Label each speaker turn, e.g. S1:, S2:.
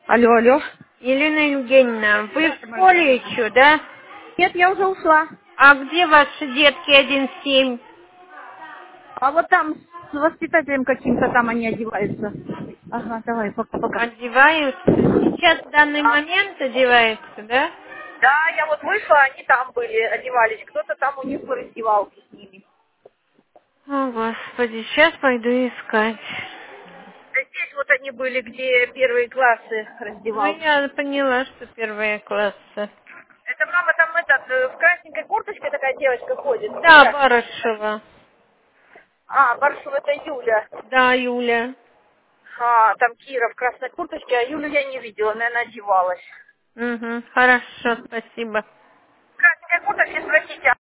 S1: Алло, алло.
S2: Елена Евгеньевна, вы в
S1: Здравствуйте, Маргарита.
S2: школе еще, да?
S1: Нет, я уже ушла.
S2: А где ваши детки 1-7?
S1: А вот там с воспитателем каким-то там они одеваются. Ага, давай, пока-пока.
S2: Одеваются? Сейчас в данный
S1: А,
S2: момент одеваются, да?
S1: да, я вот вышла, они там были, одевались. Кто-то там у них в раздевалке с ними.
S2: О, Господи, сейчас пойду искать.
S1: Да здесь вот они были, где первые классы
S2: Ну,
S1: раздевалки.
S2: я поняла, что первые классы.
S1: Это мама там в красненькой курточке такая девочка ходит.
S2: Да,
S1: Юля.
S2: Барышева.
S1: А, Барсова это Юля.
S2: Да, Юля.
S1: А, там Кира в красной курточке, а Юлю я не видела, наверное, одевалась.
S2: Угу, хорошо, спасибо.
S1: Красненькая курточка, спросите,